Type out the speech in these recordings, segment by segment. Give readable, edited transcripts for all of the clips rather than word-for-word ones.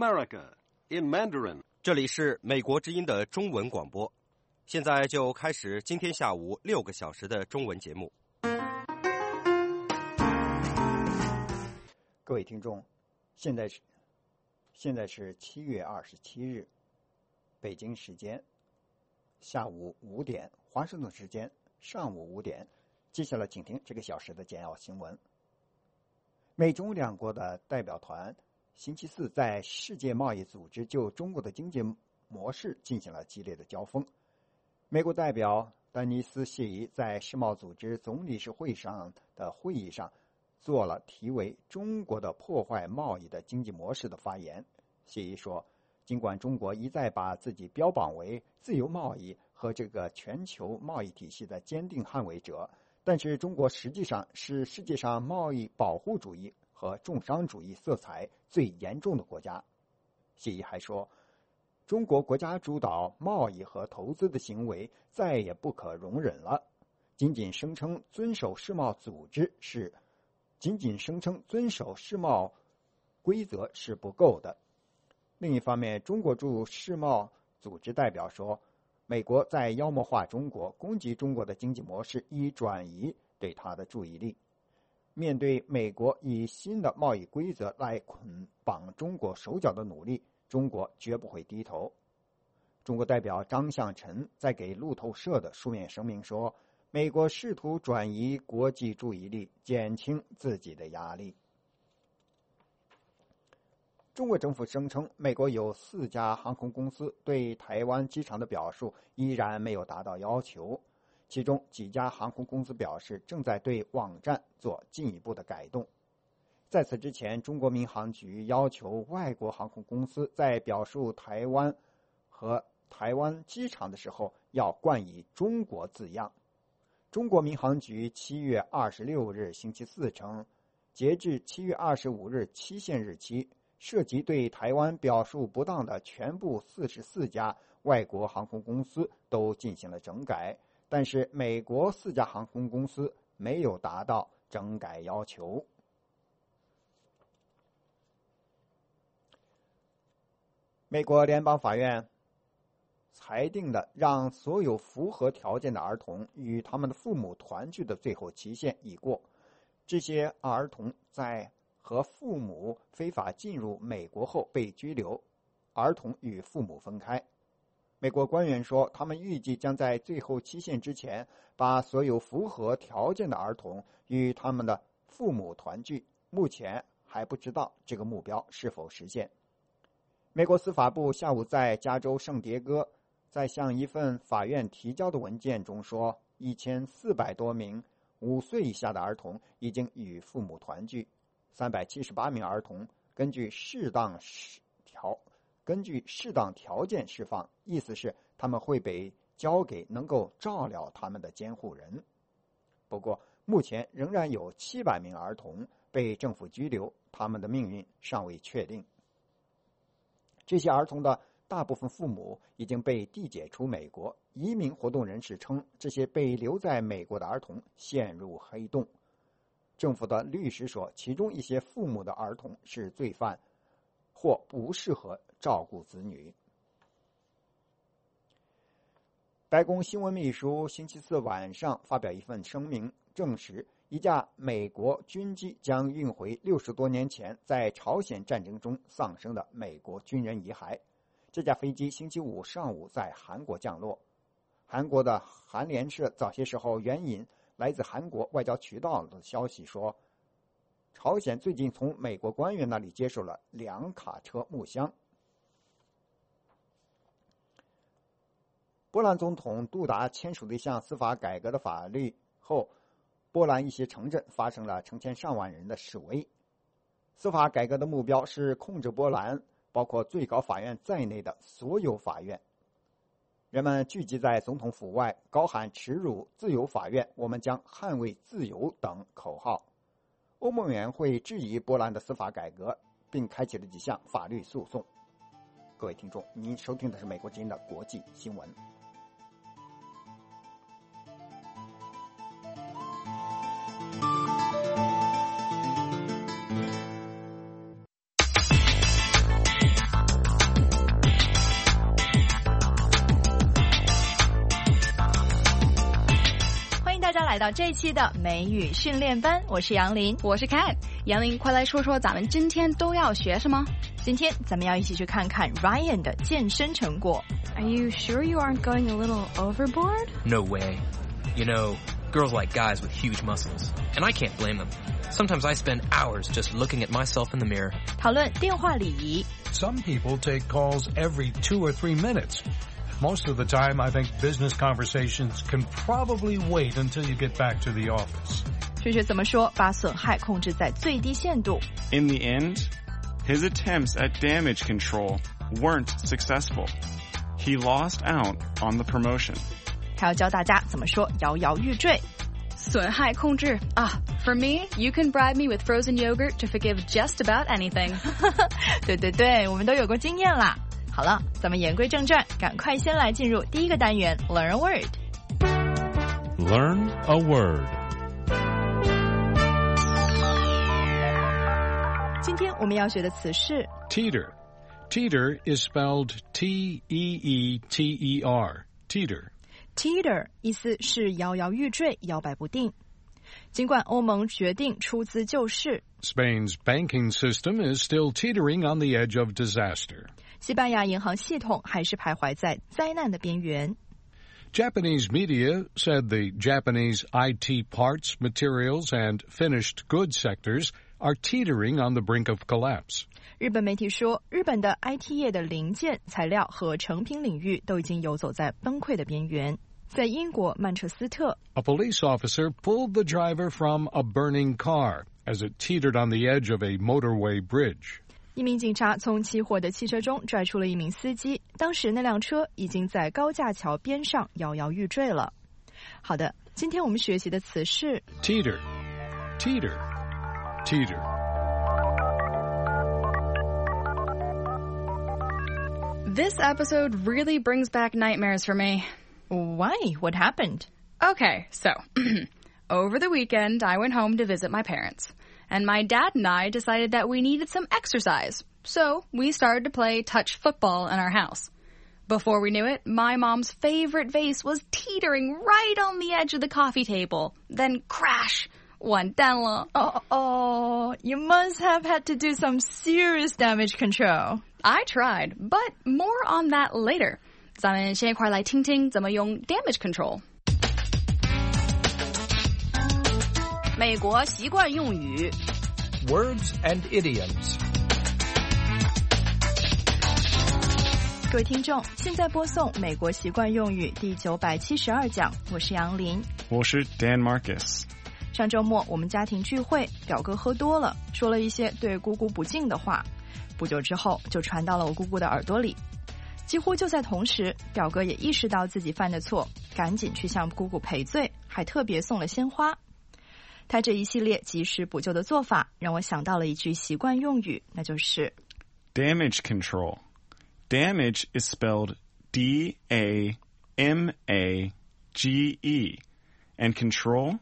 America in Mandarin. 这里是美国之音的中文广播，现在就开始今天下午6个小时的中文节目。 各位听众，现在是7月27日，北京时间下午5点，华盛顿时间上午5点。接下来请听这个小时的简要新闻。美中两国的代表团星期四在世界贸易组织就中国的经济模式进行了激烈的交锋。美国代表丹尼斯·谢仪在世贸组织总理事会上的会议上做了题为“中国的破坏贸易的经济模式”的发言。谢仪说，尽管中国一再把自己标榜为自由贸易和这个全球贸易体系的坚定捍卫者，但是中国实际上是世界上贸易保护主义和重商主义色彩最严重的国家。谢仪还说，中国国家主导贸易和投资的行为再也不可容忍了，仅仅声称遵守世贸规则是不够的。另一方面，中国驻世贸组织代表说，美国在妖魔化中国，攻击中国的经济模式，以转移对它的注意力。面对美国以新的贸易规则来捆绑中国手脚的努力，中国绝不会低头。中国代表张向晨在给路透社的书面声明说，美国试图转移国际注意力，减轻自己的压力。中国政府声称，美国有4家航空公司对台湾机场的表述依然没有达到要求，其中几家航空公司表示正在对网站做进一步的改动。在此之前，中国民航局要求外国航空公司在表述台湾和台湾机场的时候要冠以中国字样。中国民航局7月26日星期四称，截至7月25日期限日期，涉及对台湾表述不当的全部44家外国航空公司都进行了整改，但是美国4家航空公司没有达到整改要求。美国联邦法院裁定的让所有符合条件的儿童与他们的父母团聚的最后期限已过，这些儿童在和父母非法进入美国后被拘留，儿童与父母分开。美国官员说，他们预计将在最后期限之前把所有符合条件的儿童与他们的父母团聚，目前还不知道这个目标是否实现。美国司法部下午在加州圣迭戈在向一份法院提交的文件中说，1400多名5岁以下的儿童已经与父母团聚，378名儿童根据适当条件释放，意思是他们会被交给能够照料他们的监护人。不过，目前仍然有700名儿童被政府拘留，他们的命运尚未确定。这些儿童的大部分父母已经被递解出美国。移民活动人士称，这些被留在美国的儿童陷入黑洞。政府的律师说，其中一些父母的儿童是罪犯或不适合照顾子女。白宫新闻秘书星期四晚上发表一份声明，证实一架美国军机将运回60多年前在朝鲜战争中丧生的美国军人遗骸。这架飞机星期五上午在韩国降落。韩国的韩联社早些时候援引来自韩国外交渠道的消息说，朝鲜最近从美国官员那里接受了2卡车木箱。波兰总统杜达签署了一项司法改革的法律后，波兰一些城镇发生了成千上万人的示威。司法改革的目标是控制波兰包括最高法院在内的所有法院。人们聚集在总统府外，高喊耻辱自由法院，我们将捍卫自由等口号。欧盟委员会质疑波兰的司法改革，并开启了几项法律诉讼。各位听众，您收听的是美国之音的国际新闻。 来到这一期的美语训练班，我是杨林， 我是 Kat。杨林，快来说说咱们今天都要学什么？ 今天咱们要一起去看看 Ryan 的健身成果。 Are you sure you aren't going a little overboard? No way. You know, girls like guys with huge muscles, and I can't blame them. Sometimes I spend hours just looking at myself in the mirror. 讨论电话礼仪。 Some people take calls every 2 or 3 minutes. Most of the time, I think business conversations can probably wait until you get back to the office. 学学怎么说把损害控制在最低限度。 In the end, his attempts at damage control weren't successful. He lost out on the promotion. 还要教大家怎么说摇摇欲坠。 损害控制啊 For me, you can bribe me with frozen yogurt to forgive just about anything. 对，我们都有过经验啦。好了，咱们言归正传，赶快先来进入第一个单元 Learn a Word. Learn a word. 今天我们要学的词是 Teeter. Teeter is spelled T-E-E-T-E-R. Teeter. Teeter 意思是摇摇欲坠，摇摆不定。尽管欧盟决定出资救市， Spain's banking system is still teetering on the edge of disaster. 西班牙银行系统还是徘徊在灾难的边缘。 Japanese media said the Japanese IT parts, materials, and finished goods sectors are teetering on the brink of collapse. 日本媒体说，日本的 IT 业的零件、材料和成品领域都已经游走在崩溃的边缘。在英国曼彻斯特， A police officer pulled the driver from a burning car as it teetered on the edge of a motorway bridge. 一名警察从起火的汽车中拽出了一名司机，当时那辆车已经在高架桥边上摇摇欲坠了。好的，今天我们学习的词是 Teeter, teeter, teeter. This episode really brings back nightmares for me. Why? What happened? Okay, so over the weekend, I went home to visit my parents. And my dad and I decided that we needed some exercise. So we started to play touch football in our house. Before we knew it, my mom's favorite vase was teetering right on the edge of the coffee table. Then crash! 完蛋了. Oh, you must have had to do some serious damage control. I tried, but more on that later. 咱们先一块来听听怎么用 damage control. 美国习惯用语 Words and idioms. 各位听众，现在播送美国习惯用语第972讲，我是杨林， 我是 Dan Marcus. 上周末我们家庭聚会，表哥喝多了，说了一些对姑姑不敬的话，不久之后就传到了我姑姑的耳朵里。几乎就在同时，表哥也意识到自己犯的错，赶紧去向姑姑赔罪，还特别送了鲜花。他这一系列及时补救的做法，让我想到了一句习惯用语，那就是 Damage control. Damage is spelled D-A-M-A-G-E, and control,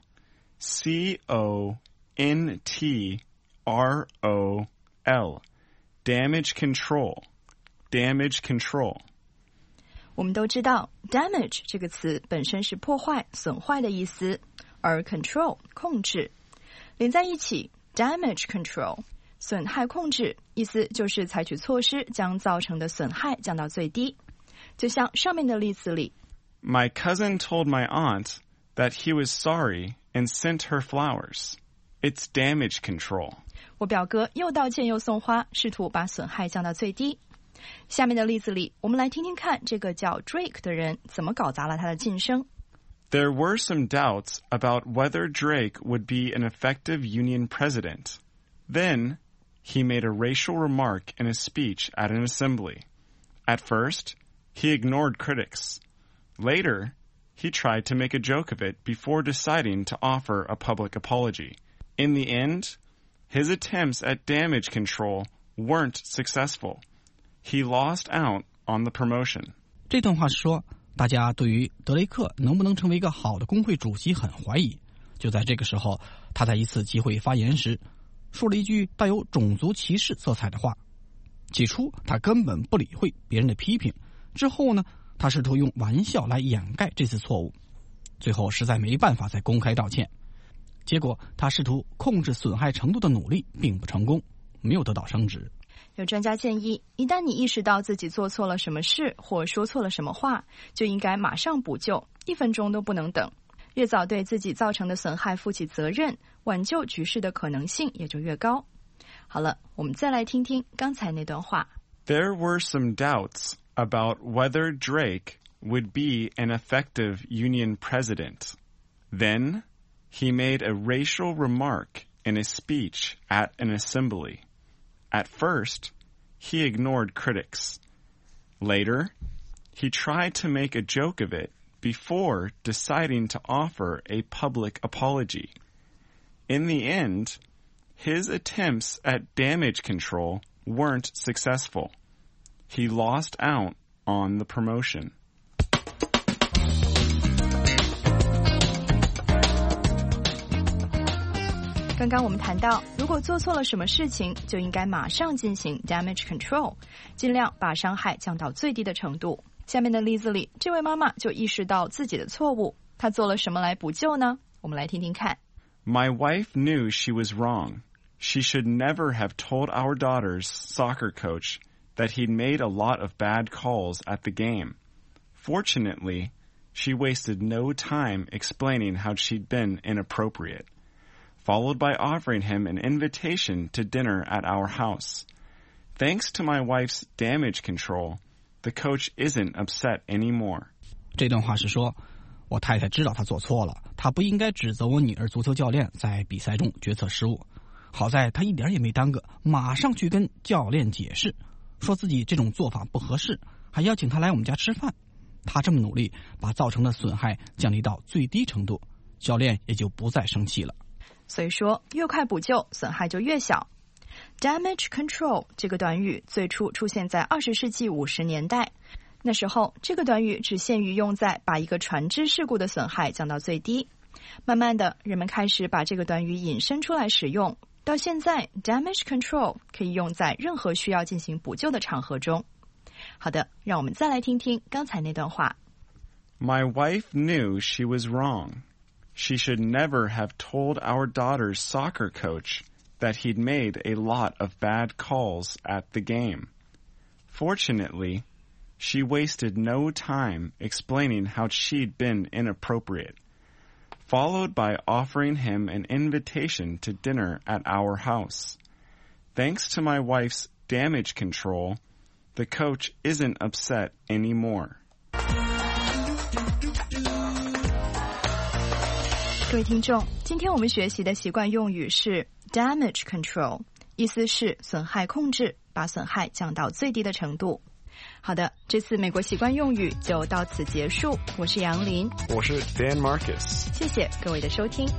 C-O-N-T-R-O-L. Damage control. Damage control. 我们都知道 damage 这个词本身是破坏、损坏的意思，而 control 控制连在一起 damage control 损害控制，意思就是采取措施将造成的损害降到最低。就像上面的例子里， My cousin told my aunt that he was sorry and sent her flowers. It's damage control. 我表哥又道歉又送花，试图把损害降到最低。下面的例子里，我们来听听看这个叫 Drake 的人怎么搞砸了他的晋升。 There were some doubts about whether Drake would be an effective union president. Then, he made a racial remark in a speech at an assembly. At first, he ignored critics. Later, he tried to make a joke of it before deciding to offer a public apology. In the end, his attempts at damage control weren't successful. He lost out on the promotion. 这段话是说，大家对于德雷克能不能成为一个好的工会主席很怀疑。就在这个时候，他在一次集会发言时，说了一句带有种族歧视色彩的话。起初，他根本不理会别人的批评。之后呢，他试图用玩笑来掩盖这次错误。 最后实在没办法再公开道歉。结果他试图控制损害程度的努力并不成功，没有得到升职。 有专家建议，一旦你意识到自己做错了什么事或说错了什么话，就应该马上补救，1分钟都不能等。越早对自己造成的损害负起责任，挽救局势的可能性也就越高。好了，我们再来听听刚才那段话。 There were some doubts about whether Drake would be an effective union president. Then, he made a racial remark in a speech at an assembly. At first, he ignored critics. Later, he tried to make a joke of it before deciding to offer a public apology. In the end, his attempts at damage control weren't successful. He lost out on the promotion. 刚刚我们谈到，如果做错了什么事情，就应该马上进行 damage control， 尽量把伤害降到最低的程度。下面的例子里，这位妈妈就意识到自己的错误，她做了什么来补救呢？我们来听听看。 My wife knew she was wrong. She should never have told our daughter's soccer coach that he'd made a lot of bad calls at the game. Fortunately, she wasted no time explaining how she'd been inappropriate, followed by offering him an invitation to dinner at our house. Thanks to my wife's damage control, the coach isn't upset anymore. 这段话是说，我太太知道她做错了，她不应该指责我女儿足球教练在比赛中决策失误。好在她一点也没耽搁，马上去跟教练解释，说自己这种做法不合适，还邀请她来我们家吃饭。她这么努力，把造成的损害降低到最低程度，教练也就不再生气了。 所以说，越快补救，损害就越小。Damage control 这个短语最初出现在20世纪50年代，那时候这个短语只限于用在把一个船只事故的损害降到最低。慢慢的，人们开始把这个短语引申出来使用，到现在 damage control 可以用在任何需要进行补救的场合中。好的，让我们再来听听刚才那段话。 My wife knew she was wrong. She should never have told our daughter's soccer coach that he'd made a lot of bad calls at the game. Fortunately, she wasted no time explaining how she'd been inappropriate, followed by offering him an invitation to dinner at our house. Thanks to my wife's damage control, the coach isn't upset anymore. 各位听众，今天我们学习的习惯用语是 damage control， 意思是损害控制，把损害降到最低的程度。好的，这次美国习惯用语就到此结束。我是杨林， 我是 Dan Marcus。 谢谢各位的收听。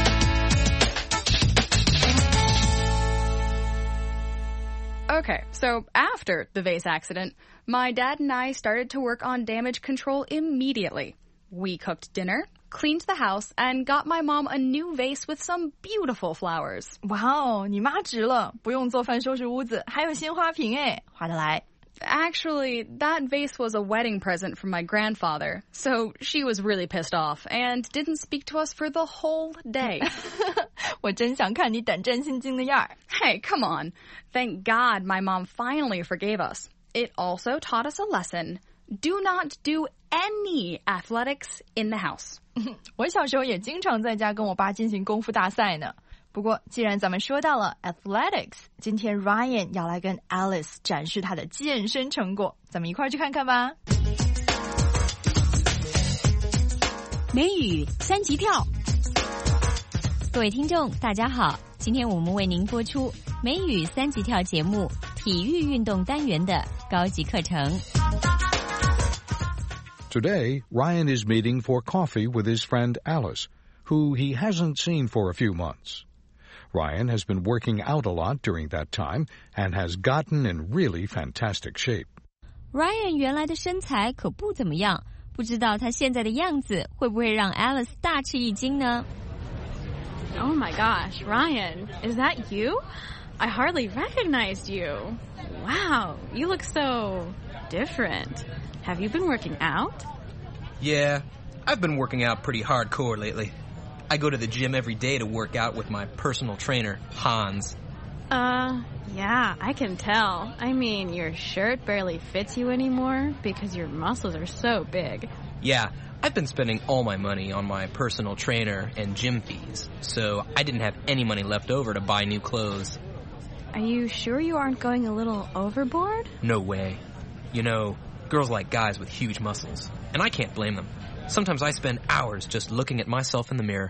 Okay, so after the vase accident, my dad and I started to work on damage control immediately. We cooked dinner, cleaned the house, and got my mom a new vase with some beautiful flowers. 哇哦，你妈值了，不用做饭收拾屋子，还有新花瓶诶，划得来。 Actually, that vase was a wedding present from my grandfather, so she was really pissed off and didn't speak to us for the whole day. 我真想看你胆战心惊的样儿。 Hey, come on. Thank God my mom finally forgave us. It also taught us a lesson. Do not do any athletics in the house. 我小时候也经常在家跟我爸进行功夫大赛呢。不过既然咱们说到了 athletics， 今天 Ryan 要来跟 Alice 展示他的健身成果，咱们一块儿去看看吧。 美语三级跳，各位听众大家好，今天我们为您播出美语三级跳节目体育运动单元的高级课程。 Today, Ryan is meeting for coffee with his friend Alice, who he hasn't seen for a few months. Ryan has been working out a lot during that time and has gotten in really fantastic shape. Ryan 原来的身材可不怎么样，不知道他现在的样子会不会让 Alice 大吃一惊呢？ Oh my gosh, Ryan, is that you? I hardly recognized you. Wow, you look so different. Have you been working out? Yeah, I've been working out pretty hardcore lately. I go to the gym every day to work out with my personal trainer, Hans. Yeah, I can tell. I mean, your shirt barely fits you anymore because your muscles are so big. Yeah, I've been spending all my money on my personal trainer and gym fees, so I didn't have any money left over to buy new clothes. Are you sure you aren't going a little overboard? No way. You know, girls like guys with huge muscles, and I can't blame them. Sometimes I spend hours just looking at myself in the mirror.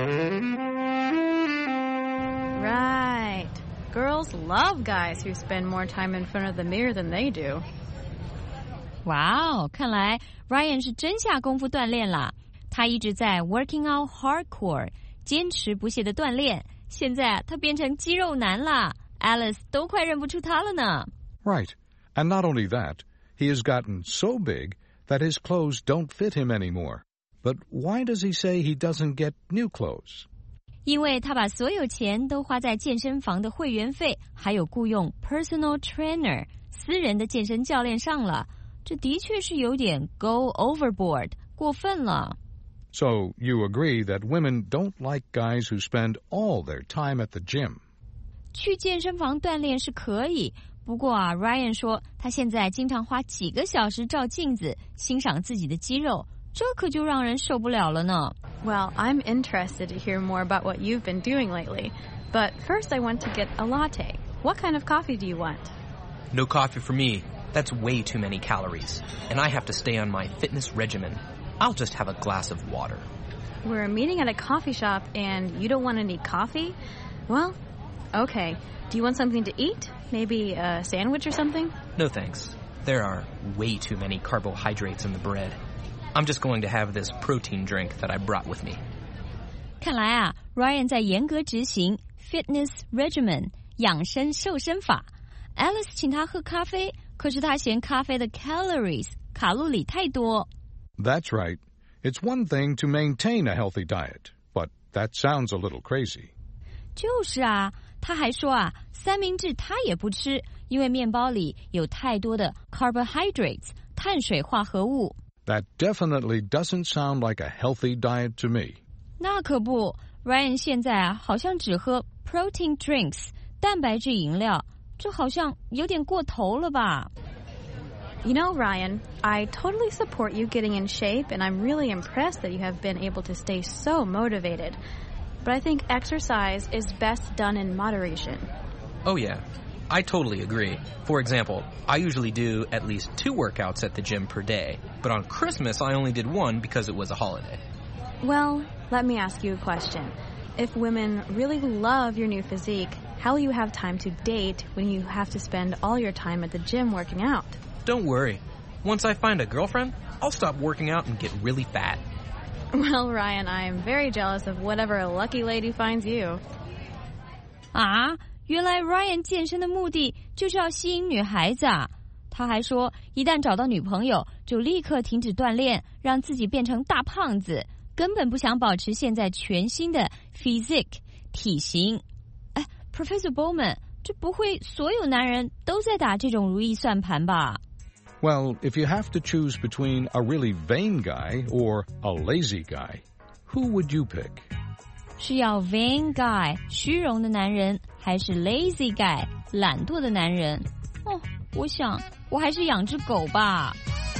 Right. Girls love guys who spend more time in front of the mirror than they do. 哇哦，看来 Ryan 是真下功夫锻炼啦。他一直在 working out hardcore， 坚持不懈的锻炼。现在他变成肌肉男啦 ，Alice 都快认不出他了呢。 Right. And not only that, he has gotten so big that his clothes don't fit him anymore. But why does he say he doesn't get new clothes? 因为他把所有钱都花在健身房的会员费，还有雇佣 personal trainer 私人的健身教练上了。这的确是有点 go overboard 过分了。 So you agree that women don't like guys who spend all their time at the gym? 去健身房锻炼是可以，不过啊 ，Ryan 说他现在经常花几个小时照镜子欣赏自己的肌肉，这可就让人受不了了呢。 Well, I'm interested to hear more about what you've been doing lately. But first I want to get a latte. What kind of coffee do you want? No coffee for me. That's way too many calories. And I have to stay on my fitness regimen. I'll just have a glass of water. We're meeting at a coffee shop and you don't want any coffee? Well, okay. Do you want something to eat? Maybe a sandwich or something? No thanks. There are way too many carbohydrates in the bread. I'm just going to have this protein drink that I brought with me. 看来啊 ，Ryan 在严格执行 fitness regimen 养生瘦身法。Alice 请他喝咖啡，可是他嫌咖啡的 calories 卡路里太多。 That's right. It's one thing to maintain a healthy diet, but that sounds a little crazy. 就是啊，他还说啊，三明治他也不吃，因为面包里有太多的 carbohydrates 碳水化合物。 That definitely doesn't sound like a healthy diet to me. 那可不 ，Ryan 现在啊，好像只喝 protein drinks 蛋白质饮料，这好像有点过头了吧？ You know, Ryan, I totally support you getting in shape, and I'm really impressed that you have been able to stay so motivated. But I think exercise is best done in moderation. Oh, yeah. I totally agree. For example, I usually do at least 2 workouts at the gym per day, but on Christmas I only did 1 because it was a holiday. Well, let me ask you a question. If women really love your new physique, how will you have time to date when you have to spend all your time at the gym working out? Don't worry. Once I find a girlfriend, I'll stop working out and get really fat. Well, Ryan, I am very jealous of whatever lucky lady finds you. 啊，原来 Ryan 健身的目的就是要吸引女孩子啊！他还说，一旦找到女朋友，就立刻停止锻炼，让自己变成大胖子，根本不想保持现在全新的 physique 体型。哎 ，Professor Bowman， 这不会所有男人都在打这种如意算盘吧？ Well, if you have to choose between a really vain guy or a lazy guy, who would you pick? 是要 vain guy 虚荣的男人，还是 lazy guy 懒惰的男人？哦，我想我还是养只狗吧。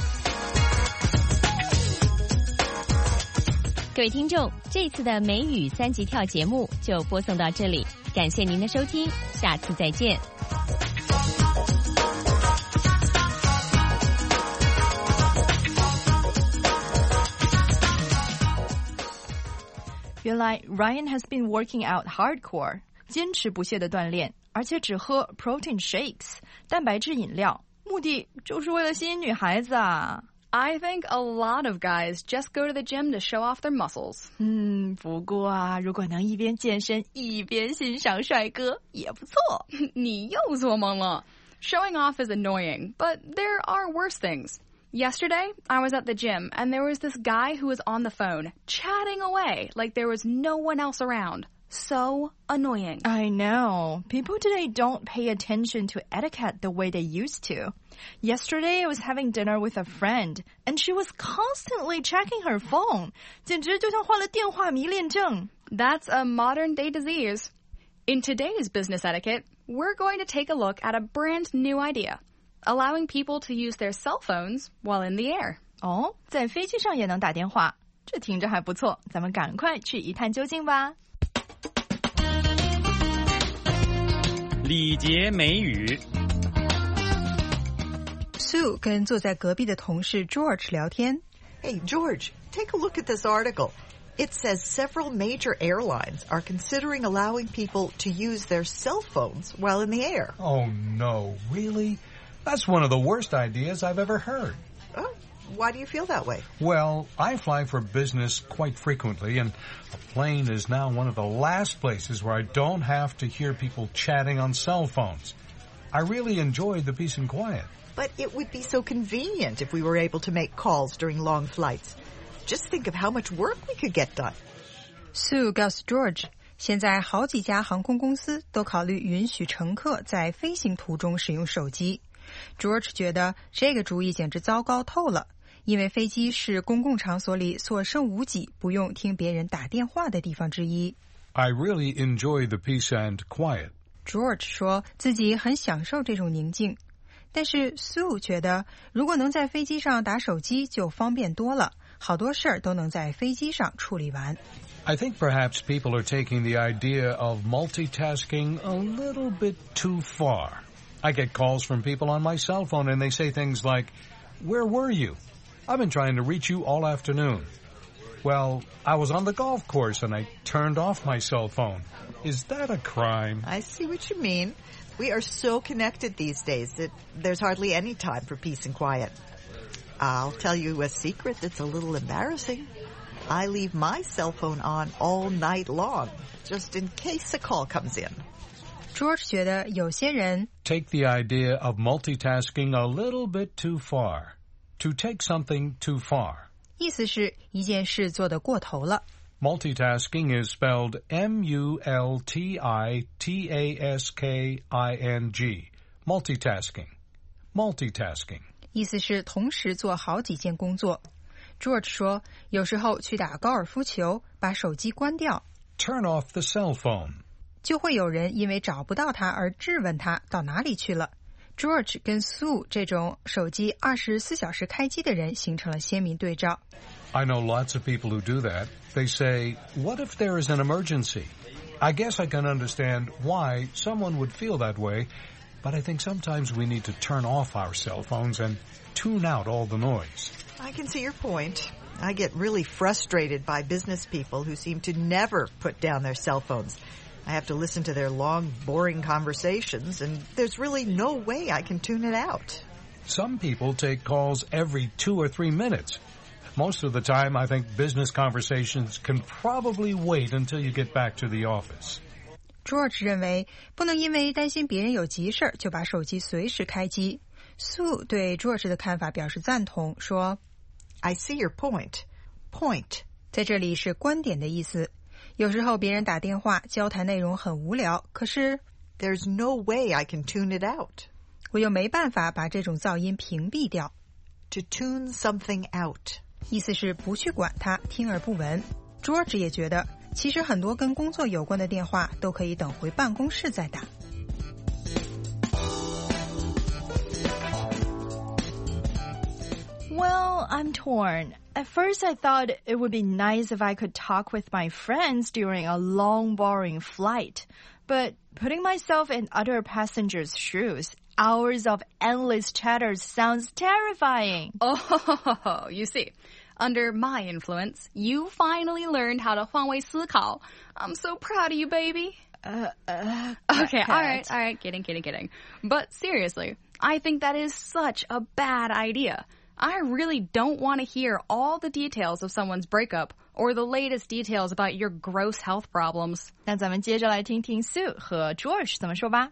各位听众，这次的美语3级跳节目就播送到这里，感谢您的收听，下次再见。 原来 Ryan has been working out hardcore， 坚持不懈的锻炼，而且只喝 protein shakes 蛋白质饮料，目的就是为了吸引女孩子啊。 I think a lot of guys just go to the gym to show off their muscles. 不过啊，如果能一边健身一边欣赏帅哥也不错。 你又做懵了。Showing off is annoying, but there are worse things. Yesterday, I was at the gym, and there was this guy who was on the phone, chatting away like there was no one else around. So annoying. I know. People today don't pay attention to etiquette the way they used to. Yesterday, I was having dinner with a friend, and she was constantly checking her phone. 简直就像患了电话迷恋症。 That's a modern-day disease. In today's business etiquette, we're going to take a look at a brand new idea, allowing people to use their cell phones while in the air. 哦，在飞机上也能打电话，这听着还不错，咱们赶快去一探究竟吧。 礼节美语。 Sue 跟坐在隔壁的同事 George 聊天。 Hey, George, take a look at this article. It says several major airlines are considering allowing people to use their cell phones while in the air. Oh, no. Really? That's one of the worst ideas I've ever heard. Oh, why do you feel that way? Well, I fly for business quite frequently, and a plane is now one of the last places where I don't have to hear people chatting on cell phones. I really enjoyed the peace and quiet. But it would be so convenient if we were able to make calls during long flights. Just think of how much work we could get done. Sue 告诉 George， 现在好几家航空公司都考虑允许乘客在飞行途中使用手机。George 觉得这个主意简直糟糕透了，因为飞机是公共场所里所剩无几不用听别人打电话的地方之一。 I really enjoy the peace and quiet. George 说自己很享受这种宁静，但是 Sue 觉得如果能在飞机上打手机就方便多了，好多事儿都能在飞机上处理完。 I think perhaps people are taking the idea of multitasking a little bit too far. I get calls from people on my cell phone and they say things like, "Where were you? I've been trying to reach you all afternoon." Well, I was on the golf course and I turned off my cell phone. Is that a crime? I see what you mean. We are so connected these days that there's hardly any time for peace and quiet. I'll tell you a secret that's a little embarrassing. I leave my cell phone on all night long, just in case a call comes in. George 觉得有些人 take the idea of multitasking a little bit too far. To take something too far. 意思是一件事做得过头了。 Multitasking is spelled multitasking. Multitasking. Multitasking. 意思是同时做好几件工作。George 说，有时候去打高尔夫球，把手机关掉 Turn off the cell phone. 就会有人因为找不到他而质问他到哪里去了。George 跟 Sue 这种手机24小时开机的人形成了鲜明对照。 I know lots of people who do that. They say, what if there is an emergency? I guess I can understand why someone would feel that way, but I think sometimes we need to turn off our cell phones and tune out all the noise. I can see your point. I get really frustrated by business people who seem to never put down their cell phones. I have to listen to their long, boring conversations, and there's really no way I can tune it out. Some people take calls every 2 or 3 minutes. Most of the time, I think business conversations can probably wait until you get back to the office. George 认为不能因为担心别人有急事就把手机随时开机。Sue 对 George 的看法表示赞同，说 I see your point. Point. 在这里是观点的意思。有时候别人打电话，交谈内容很无聊，可是 There's no way I can tune it out. 我又没办法把这种噪音屏蔽掉。 To tune something out. 意思是不去管它，听而不闻。George 也觉得，其实很多跟工作有关的电话都可以等回办公室再打。 Well, I'm torn. At first, I thought it would be nice if I could talk with my friends during a long, boring flight. But putting myself in other passengers' shoes, hours of endless chatter sounds terrifying. Oh, you see, under my influence, you finally learned how to 换位思考. I'm so proud of you, baby. Okay, all right, kidding. But seriously, I think that is such a bad idea. I really don't want to hear all the details of someone's breakup or the latest details about your gross health problems. 那咱们接着来听听 Sue 和 George 怎么说吧。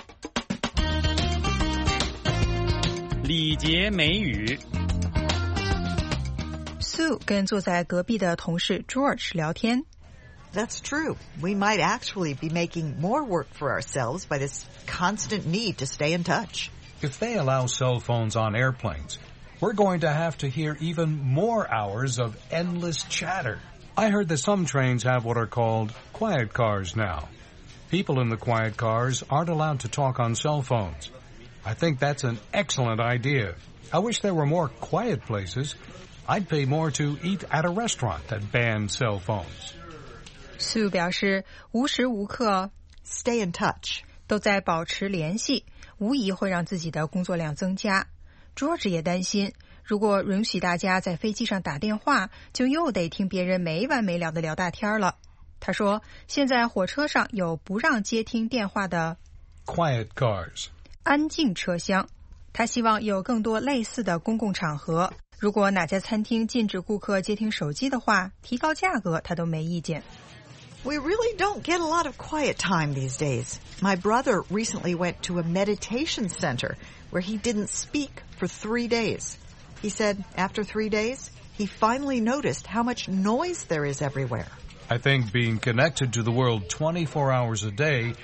礼节美语。 Sue 跟坐在隔壁的同事 George 聊天。 That's true. We might actually be making more work for ourselves by this constant need to stay in touch. If they allow cell phones on airplanes, we're going to have to hear even more hours of endless chatter. I heard that some trains have what are called quiet cars now. People in the quiet cars aren't allowed to talk on cell phones. I think that's an excellent idea. I wish there were more quiet places. I'd pay more to eat at a restaurant that banned cell phones. Sue 表示无时无刻 stay in touch 都在保持联系，无疑会让自己的工作量增加。George 也担心，如果允许大家在飞机上打电话，就又得听别人没完没了的聊大天了。他说，现在火车上有不让接听电话的 quiet cars 安静车厢。他希望有更多类似的公共场合。如果哪家餐厅禁止顾客接听手机的话，提高价格他都没意见。 We really don't get a lot of quiet time these days. My brother recently went to a meditation center where he didn't speak for 3 days. He said after 3 days, he finally noticed how much noise there is everywhere. I think being connected to the world 24 hours a day,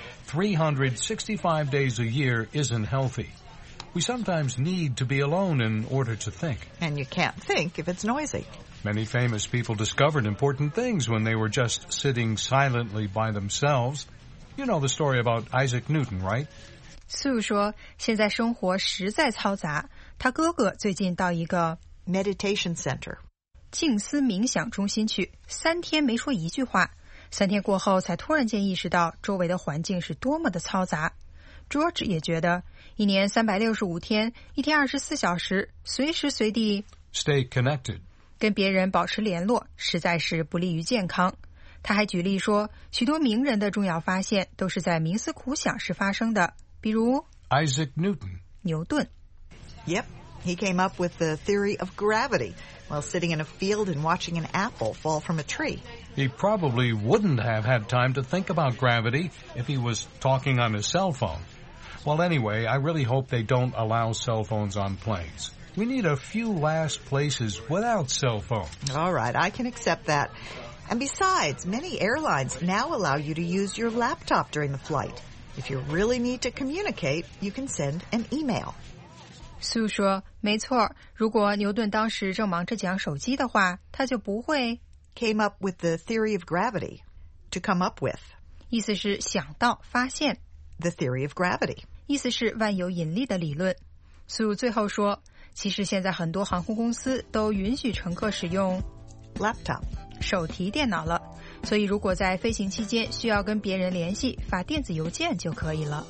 365 days a year isn't healthy. We sometimes need to be alone in order to think. And you can't think if it's noisy. Many famous people discovered important things when they were just sitting silently by themselves. You know the story about Isaac Newton, right? Sue 说，现在生活实在嘈杂。他哥哥最近到一个 meditation center 静思冥想中心去，3天没说一句话。3天过后，才突然间意识到周围的环境是多么的嘈杂。George 也觉得，一年365天，一天24小时，随时随地 stay connected 跟别人保持联络，实在是不利于健康。他还举例说，许多名人的重要发现都是在冥思苦想时发生的，比如 Isaac Newton 牛顿。 Yep, he came up with the theory of gravity while sitting in a field and watching an apple fall from a tree. He probably wouldn't have had time to think about gravity if he was talking on his cell phone. Well, anyway, I really hope they don't allow cell phones on planes. We need a few last places without cell phones. All right, I can accept that. And besides, many airlines now allow you to use your laptop during the flight. If you really need to communicate, you can send an email. Sue 说，没错，如果牛顿当时正忙着讲手机的话，他就不会 came up with the theory of gravity. To come up with. 意思是想到发现 The theory of gravity. 意思是万有引力的理论。Sue 最后说，其实现在很多航空公司都允许乘客使用 laptop 手提电脑了，所以如果在飞行期间需要跟别人联系，发电子邮件就可以了。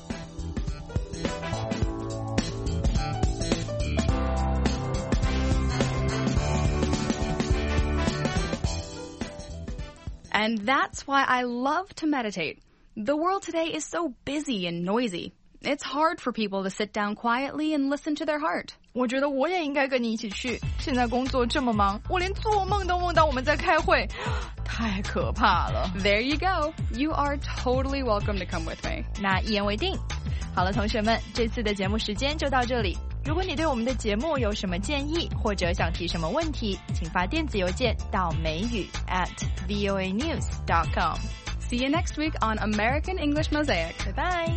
And that's why I love to meditate. The world today is so busy and noisy. It's hard for people to sit down quietly and listen to their heart. 我觉得我也应该跟你一起去。现在工作这么忙，我连做梦都梦到我们在开会，太可怕了。 There you go. You are totally welcome to come with me. 那一言为定。好了，同学们，这次的节目时间就到这里。如果你对我们的节目有什么建议，或者想提什么问题，请发电子邮件到美语@voanews.com。 See you next week on American English Mosaic. 拜拜。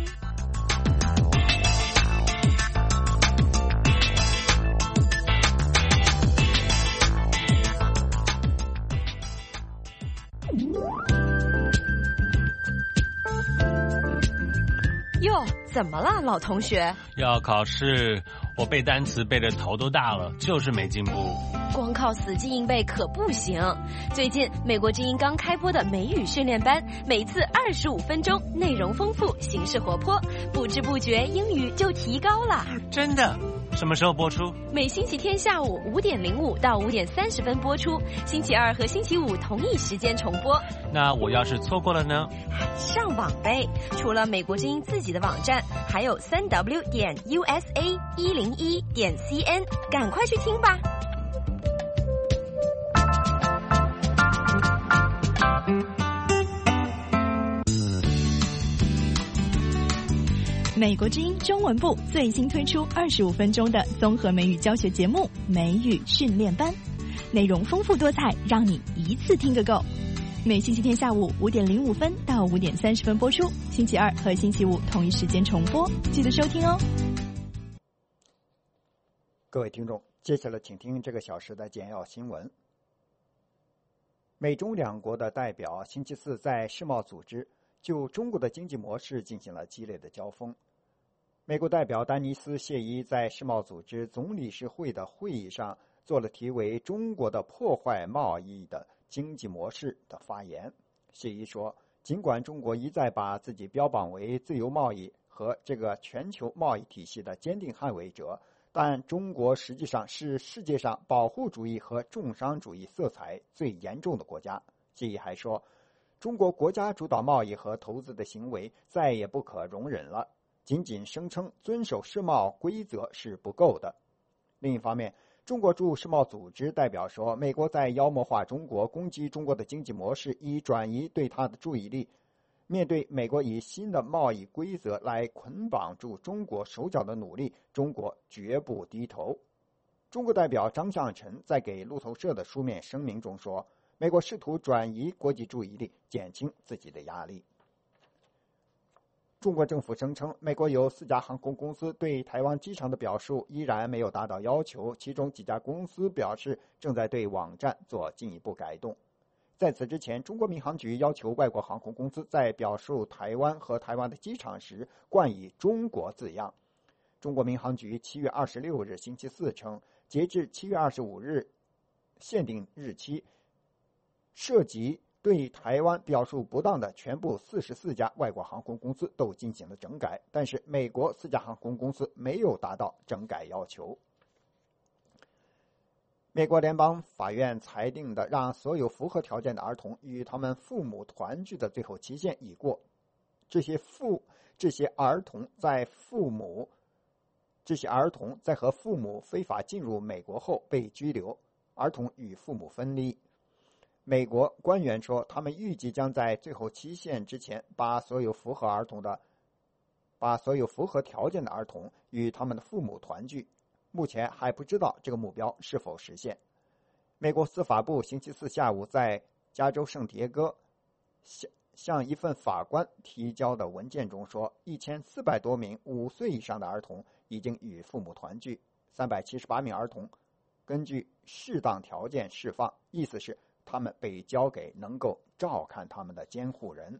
哟，怎么了，老同学？ 要考试，我背单词背得头都大了，就是没进步。 光靠死记硬背可不行。最近美国之音刚开播的美语训练班，每次25分钟，内容丰富，形式活泼，不知不觉英语就提高了。 真的？什么时候播出？ 每星期天下午5点05到5点30分播出，星期二和星期五同一时间重播。 那我要是错过了呢？ 上网呗，除了美国之音自己的网站，还有3w.usa101.cn， 赶快去听吧。 美国之音中文部最新推出25分钟的综合美语教学节目《美语训练班》，内容丰富多彩，让你一次听个够。 每星期天下午5点05分到5点30分播出，星期二和星期五同一时间重播，记得收听哦。 各位听众，接下来请听这个小时的简要新闻。美中两国的代表星期四在世贸组织就中国的经济模式进行了激烈的交锋。美国代表丹尼斯·谢伊在世贸组织总理事会的会议上做了题为“中国的破坏贸易的经济模式”的发言。谢伊说，尽管中国一再把自己标榜为自由贸易和这个全球贸易体系的坚定捍卫者，但中国实际上是世界上保护主义和重商主义色彩最严重的国家。谢伊还说，中国国家主导贸易和投资的行为再也不可容忍了，仅仅声称遵守世贸规则是不够的。另一方面，中国驻世贸组织代表说，美国在妖魔化中国、攻击中国的经济模式，以转移对它的注意力。面对美国以新的贸易规则来捆绑住中国手脚的努力，中国绝不低头。中国代表张向晨在给路透社的书面声明中说，美国试图转移国际注意力，减轻自己的压力。中国政府声称，美国有4家航空公司对台湾机场的表述依然没有达到要求，其中几家公司表示正在对网站做进一步改动。在此之前，中国民航局要求外国航空公司在表述台湾和台湾的机场时冠以中国字样。中国民航局7月26日星期四称，截至7月25日限定日期，涉及对台湾表述不当的全部44家外国航空公司都进行了整改，但是美国4家航空公司没有达到整改要求。美国联邦法院裁定的让所有符合条件的儿童与他们父母团聚的最后期限已过。这些儿童在和父母非法进入美国后被拘留，儿童与父母分离。美国官员说，他们预计将在最后期限之前把所有符合条件的儿童与他们的父母团聚。目前还不知道这个目标是否实现。美国司法部星期四下午在加州圣迭戈向一份法官提交的文件中说，1400多名5岁以上的儿童已经与父母团聚，378名儿童根据适当条件释放，意思是他们被交给能够照看他们的监护人。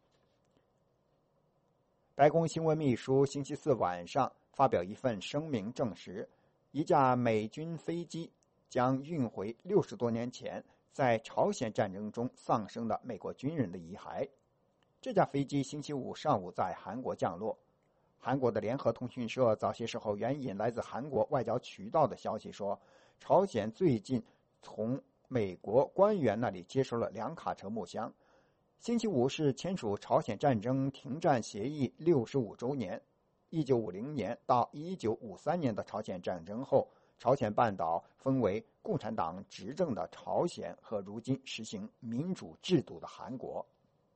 白宫新闻秘书星期四晚上发表一份声明，证实一架美军飞机将运回60多年前在朝鲜战争中丧生的美国军人的遗骸。这架飞机星期五上午在韩国降落。韩国的联合通讯社早些时候援引来自韩国外交渠道的消息说，朝鲜最近从美国官员那里接收了2卡车木箱。星期五是签署朝鲜战争停战协议65周年。1950年到1953年的朝鲜战争后，朝鲜半岛分为共产党执政的朝鲜和如今实行民主制度的韩国。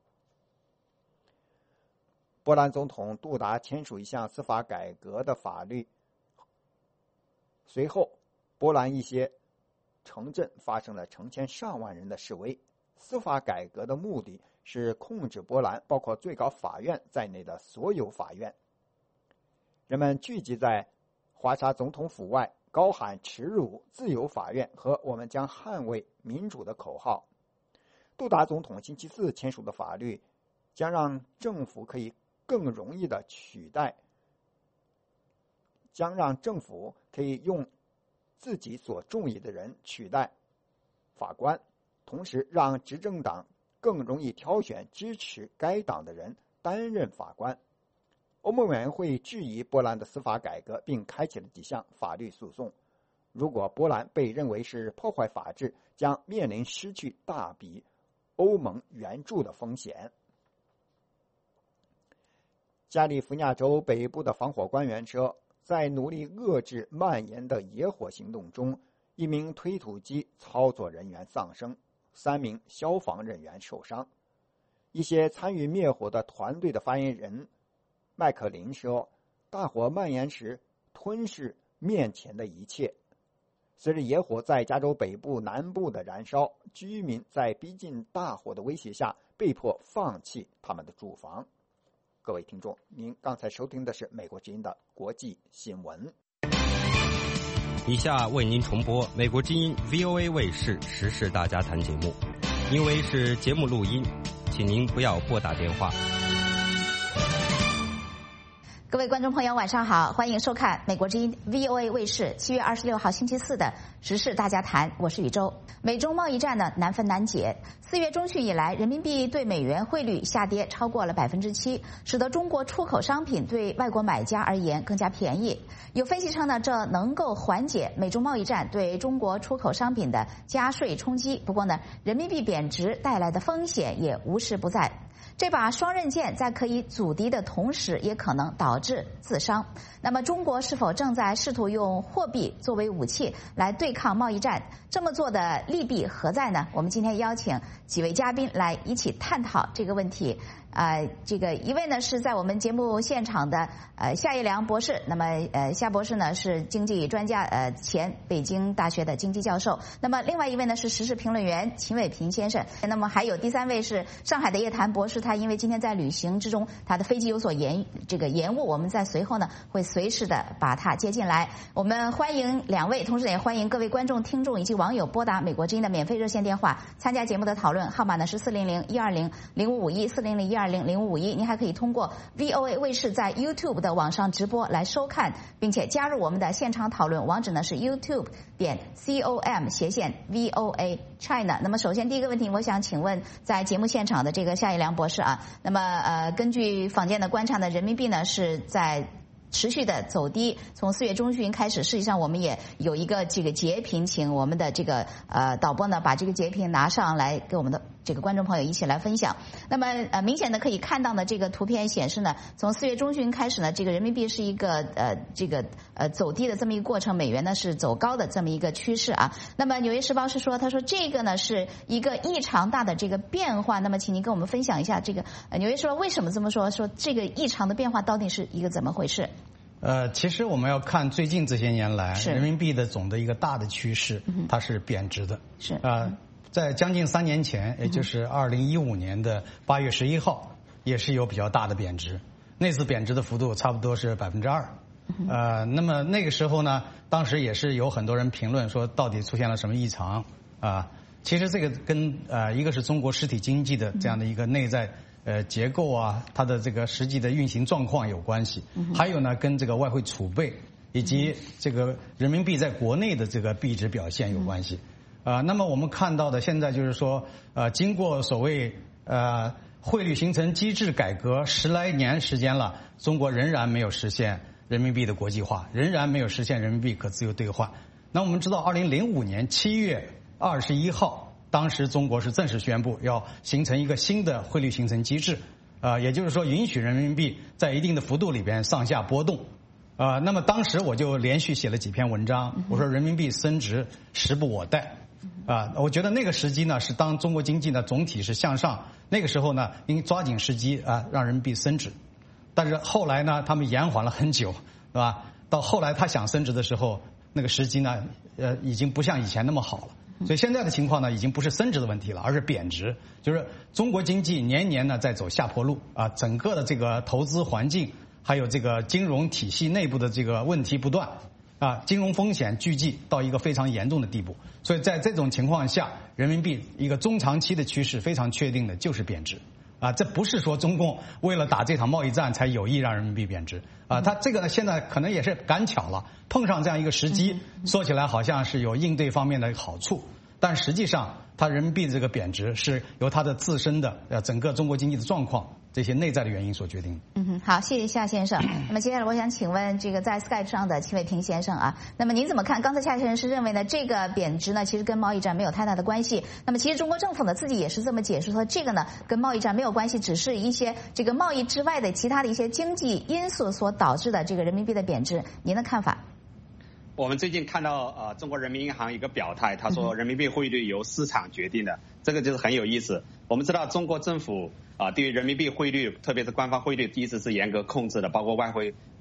波兰总统杜达签署一项司法改革的法律，随后波兰一些城镇发生了成千上万人的示威。司法改革的目的是控制波兰包括最高法院在内的所有法院。人们聚集在华沙总统府外，高喊耻辱自由法院和我们将捍卫民主的口号。杜达总统星期四签署的法律将让政府可以更容易的用自己所中意的人取代法官，同时让执政党更容易挑选支持该党的人担任法官。欧盟委员会质疑波兰的司法改革，并开启了几项法律诉讼。如果波兰被认为是破坏法治，将面临失去大笔欧盟援助的风险。加利福尼亚州北部的防火官员说，在努力遏制蔓延的野火行动中，一名推土机操作人员丧生，3名消防人员受伤。一些参与灭火的团队的发言人麦克林说，大火蔓延时吞噬面前的一切。 随着野火在加州北部、南部的燃烧，居民在逼近大火的威胁下，被迫放弃他们的住房。各位听众，您刚才收听的是美国之音的国际新闻。 以下为您重播美国之音 VOA 卫视时事大家谈节目，因为是节目录音，请您不要拨打电话。 各位观众朋友晚上好，欢迎收看美国之音 VOA 卫视7月26号星期四的时事大家谈，我是宇宙。美中贸易战呢难分难解，4月中旬以来，人民币对美元汇率下跌超过了7%，使得中国出口商品对外国买家而言更加便宜。有分析称呢，这能够缓解美中贸易战对中国出口商品的加税冲击。不过呢，人民币贬值带来的风险也无时不在。这把双刃剑在可以阻敌的同时，也可能导致自伤。那么，中国是否正在试图用货币作为武器来对抗贸易战？这么做的利弊何在呢？我们今天邀请几位嘉宾来一起探讨这个问题。这个一位呢是在我们节目现场的夏业良博士，那么夏博士呢是经济专家，前北京大学的经济教授。那么另外一位呢是时事评论员秦伟平先生。那么还有第三位是上海的叶檀博士，他因为今天在旅行之中，他的飞机有所延误，我们在随后呢会随时的把他接进来。我们欢迎两位，同时也欢迎各位观众、听众以及网友拨打美国之音的免费热线电话参加节目的讨论，号码呢是400-120-0551，400-120-0551。您还可以通过 VOA 卫视在 YouTube 的网上直播来收看，并且加入我们的现场讨论，网址呢是 youtube.com/VOA China。那么首先第一个问题，我想请问在节目现场的这个夏业良博士啊，那么根据坊间的观察呢，人民币呢是在持续的走低，从4月中旬开始，实际上我们也有一个这个截屏，请我们的这个导播呢把这个截屏拿上来，给我们的这个观众朋友一起来分享。那么明显的可以看到呢，这个图片显示呢，从4月中旬开始呢，这个人民币是一个走低的这么一个过程，美元呢是走高的这么一个趋势啊。那么《纽约时报》是说，他说这个呢是一个异常大的这个变化。那么请您跟我们分享一下这个《纽约时报》为什么这么说？说这个异常的变化到底是一个怎么回事？ 其实我们要看最近这些年来人民币的总的一个大的趋势，它是贬值的。 是在将近3年前，也就是2015年的8月11号，也是有比较大的贬值。那次贬值的幅度差不多是2%。那么那个时候呢，当时也是有很多人评论说，到底出现了什么异常啊？其实这个跟一个是中国实体经济的这样的一个内在结构啊，它的这个实际的运行状况有关系，还有呢跟这个外汇储备以及这个人民币在国内的这个币值表现有关系。那么我们看到的现在就是说，经过所谓汇率形成机制改革10来年时间了，中国仍然没有实现人民币的国际化，仍然没有实现人民币可自由兑换。那我们知道2005年7月21号。当时中国是正式宣布要形成一个新的汇率形成机制，也就是说允许人民币在一定的幅度里边上下波动。那么当时我就连续写了几篇文章，我说人民币升值时不我待。我觉得那个时机呢是当中国经济呢总体是向上，那个时候呢应抓紧时机让人民币升值。但是后来呢他们延缓了很久，对吧？到后来他想升值的时候，那个时机呢已经不像以前那么好了。所以现在的情况呢，已经不是升值的问题了，而是贬值。就是中国经济年年呢在走下坡路整个的这个投资环境，还有这个金融体系内部的这个问题不断金融风险聚集到一个非常严重的地步。所以在这种情况下，人民币一个中长期的趋势非常确定的就是贬值。这不是说中共为了打这场贸易战才有意让人民币贬值它这个呢现在可能也是赶巧了，碰上这样一个时机，说起来好像是有应对方面的好处，但实际上它人民币这个贬值是由它的自身的整个中国经济的状况这些内在的原因所决定的。 好，谢谢夏先生。那么接下来我想请问这个在 Skype 上的秦伟平先生那么您怎么看？刚才夏先生是认为呢，这个贬值呢其实跟贸易战没有太大的关系。那么其实中国政府呢自己也是这么解释，说这个呢跟贸易战没有关系，只是一些这个贸易之外的其他的一些经济因素所导致的这个人民币的贬值。您的看法？ 我们最近看到中国人民银行一个表态，他说人民币汇率由市场决定的，这个就是很有意思。我们知道中国政府对于人民币汇率，特别是官方汇率，一直是严格控制的，包括外汇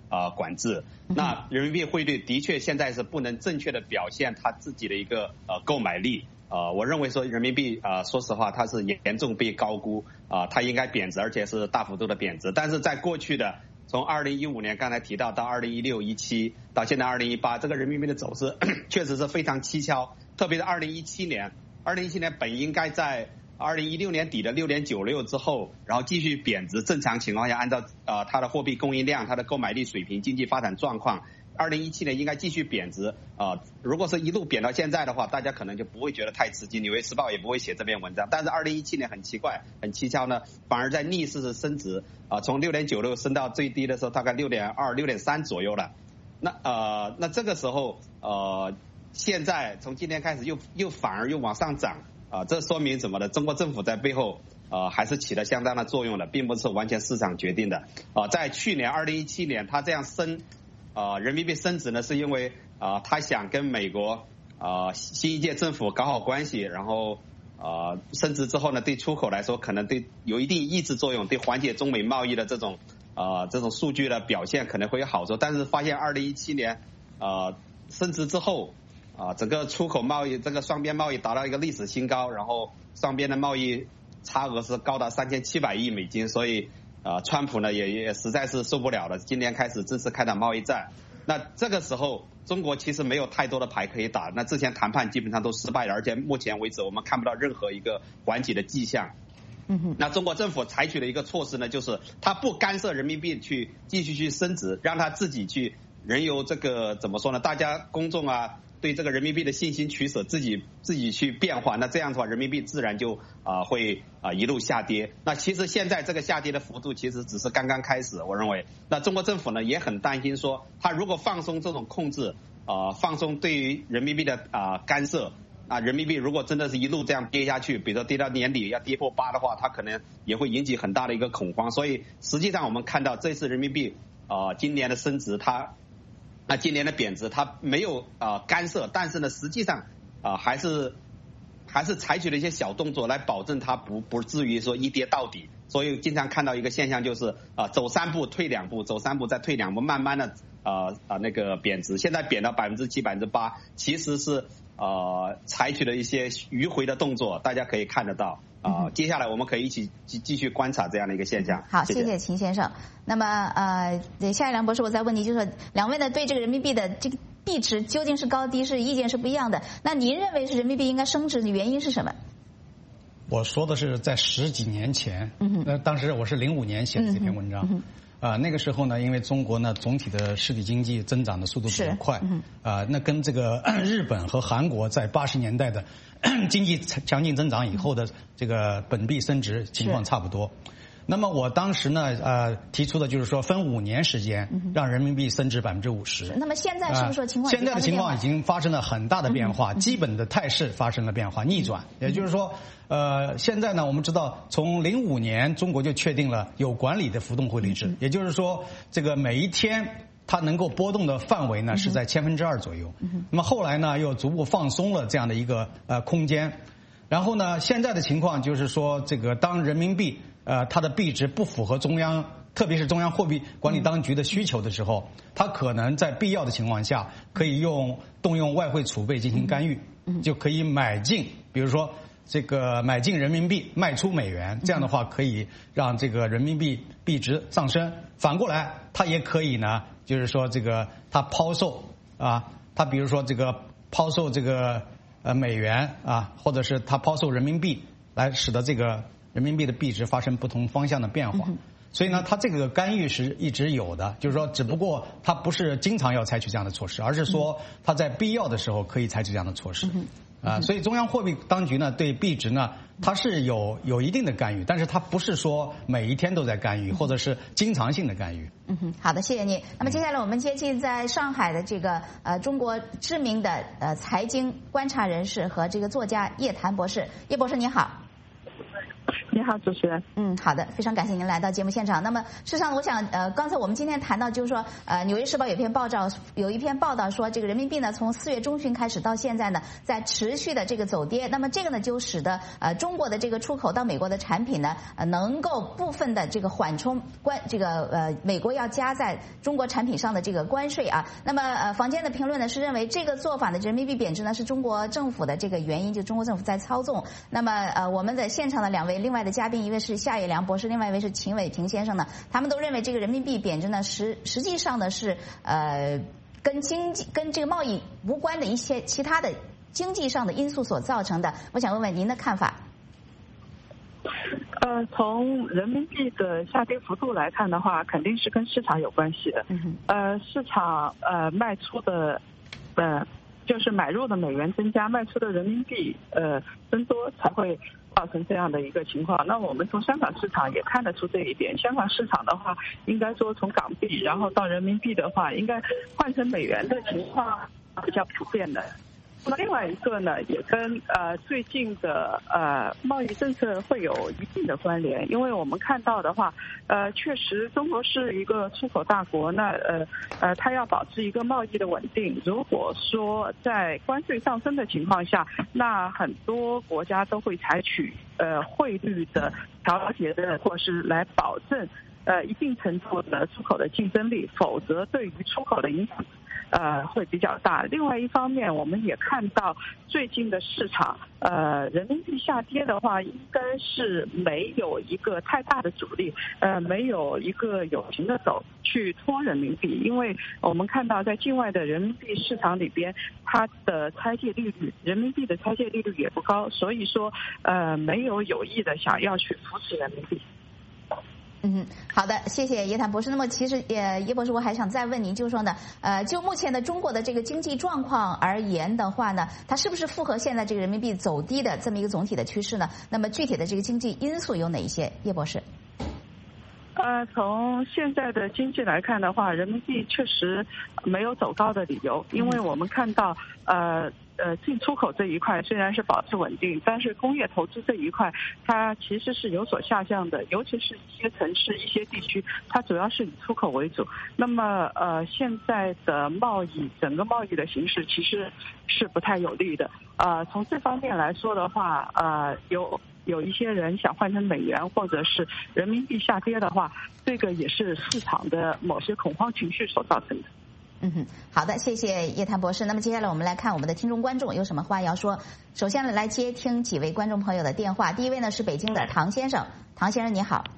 管制。那人民币汇率的确现在是不能正确的表现它自己的一个购买力。我认为说人民币说实话它是严重被高估它应该贬值，而且是大幅度的贬值。但是在过去的从2015年刚才提到2016、17到现在2018，这个人民币的走势确实是非常蹊跷。特别是2017年本应该在2016年底的6.96之后，然后继续贬值。正常情况下，按照它的货币供应量、它的购买力水平、经济发展状况，2017年应该继续贬值。如果是一路贬到现在的话，大家可能就不会觉得太吃惊，纽约时报也不会写这篇文章。但是2017年很奇怪、很蹊跷呢，反而在逆势是升值，从6.96升到最低的时候大概6.2、6.3左右了。那这个时候现在从今天开始又反而又往上涨。这说明什么呢？中国政府在背后还是起了相当的作用的，并不是完全市场决定的。在去年2017年，它这样升人民币升值呢，是因为他想跟美国新一届政府搞好关系，然后升值之后呢，对出口来说可能对有一定抑制作用，对缓解中美贸易的这种数据的表现可能会有好处。但是发现2017年升值之后。整个出口贸易这个双边贸易达到一个历史新高，然后双边的贸易差额是高达3700亿美金，所以川普呢也实在是受不了了，今年开始正式开打贸易战。那这个时候中国其实没有太多的牌可以打，那之前谈判基本上都失败了，而且目前为止我们看不到任何一个缓解的迹象。那中国政府采取的一个措施呢，就是它不干涉人民币去继续去升值，让它自己去任由这个怎么说呢？大家公众对这个人民币的信心取舍，自己去变化，那这样的话，人民币自然就会一路下跌。那其实现在这个下跌的幅度其实只是刚刚开始，我认为。那中国政府呢也很担心说，它如果放松这种控制，放松对于人民币的干涉，人民币如果真的是一路这样跌下去，比如说跌到年底要跌破8的话，它可能也会引起很大的一个恐慌。所以实际上我们看到这次人民币今年的升值，今年的贬值它没有干涉，但是呢实际上还是采取了一些小动作来保证它不至于说一跌到底。所以经常看到一个现象就是走3步退2步，走3步再退2步，慢慢的那个贬值。现在贬到7%、8%，其实是采取了一些迂回的动作，大家可以看得到。接下来我们可以一起继续观察这样的一个现象。 好，谢谢秦先生。那么夏一良博士，我再问你，就是说两位呢对这个人民币的这个币值究竟是高低是意见是不一样的。那您认为是人民币应该升值的原因是什么？ 我说的是在10几年前，当时我是05年写的这篇文章。那个时候呢，因为中国呢总体的实体经济增长的速度比较快，那跟这个日本和韩国在80年代的经济强劲增长以后的这个本币升值情况差不多。那么我当时呢提出的就是说分5年时间让人民币升值50%。那么现在是不是说情况？ 现在的情况已经发生了很大的变化，基本的态势发生了变化，逆转。也就是说，现在呢我们知道从05年中国就确定了有管理的浮动汇率制，也就是说这个每一天它能够波动的范围呢是在2%左右。那么后来呢又逐步放松了这样的一个空间。然后呢现在的情况就是说，这个当人民币它的币值不符合中央，特别是中央货币管理当局的需求的时候，它可能在必要的情况下可以动用外汇储备进行干预，就可以买进，比如说这个买进人民币卖出美元，这样的话可以让这个人民币币值上升。反过来它也可以呢，就是说这个它抛售它比如说这个抛售这个美元或者是它抛售人民币，来使得这个人民币的币值发生不同方向的变化。所以呢它这个干预是一直有的，就是说只不过它不是经常要采取这样的措施，而是说它在必要的时候可以采取这样的措施。所以中央货币当局呢对币值呢它是有一定的干预，但是它不是说每一天都在干预，或者是经常性的干预。 好的，谢谢你。那么接下来我们接近在上海的这个中国知名的财经观察人士和这个作家叶檀博士。叶博士你好。 你好，主持人。 好的，非常感谢您来到节目现场。那么，事实上，我想，刚才我们今天谈到，就是说，《纽约时报》有一篇报道说，这个人民币呢，从4月中旬开始到现在呢，在持续的这个走跌。那么，这个呢，就使得中国的这个出口到美国的产品呢，能够部分的这个缓冲美国要加在中国产品上的这个关税啊。那么，坊间的评论呢是认为这个做法呢，人民币贬值呢是中国政府的这个原因，就中国政府在操纵。那么，我们在现场的2位另外的嘉宾，一位是夏业良博士，另外一位是秦伟平先生呢，他们都认为这个人民币贬值呢实际上呢是跟这个贸易无关的一些其他的经济上的因素所造成的。我想问问您的看法。 从人民币的下跌幅度来看的话，肯定是跟市场有关系的。市场卖出的就是买入的美元增加，卖出的人民币增多，才会造成这样的一个情况。那我们从香港市场也看得出这一点。香港市场的话，应该说从港币然后到人民币的话，应该换成美元的情况比较普遍的。那么另外一个呢，也跟最近的贸易政策会有一定的关联，因为我们看到的话，确实中国是一个出口大国，那它要保持一个贸易的稳定。如果说在关税上升的情况下，那很多国家都会采取汇率的调节的措施来保证一定程度的出口的竞争力，否则对于出口的影响会比较大。另外一方面，我们也看到最近的市场，人民币下跌的话，应该是没有一个太大的阻力，没有一个有形的手去拖人民币，因为我们看到在境外的人民币市场里边，它的拆借利率，人民币的拆借利率也不高，所以说没有意的想要去扶持人民币。 好的，谢谢叶檀博士。那么其实叶博士，我还想再问您，就是说呢，就目前的中国的这个经济状况而言的话呢，它是不是符合现在这个人民币走低的这么一个总体的趋势呢？那么具体的这个经济因素有哪一些？叶博士。 从现在的经济来看的话，人民币确实没有走高的理由，因为我们看到进出口这一块虽然是保持稳定，但是工业投资这一块它其实是有所下降的，尤其是一些城市、一些地区，它主要是以出口为主。那么现在的整个贸易的形势其实是不太有利的。从这方面来说的话，有一些人想换成美元或者是人民币下跌的话，这个也是市场的某些恐慌情绪所造成的。 好的，谢谢叶檀博士。那么接下来我们来看我们的听众观众有什么话要说。首先来接听几位观众朋友的电话。第一位呢是北京的唐先生，唐先生你好。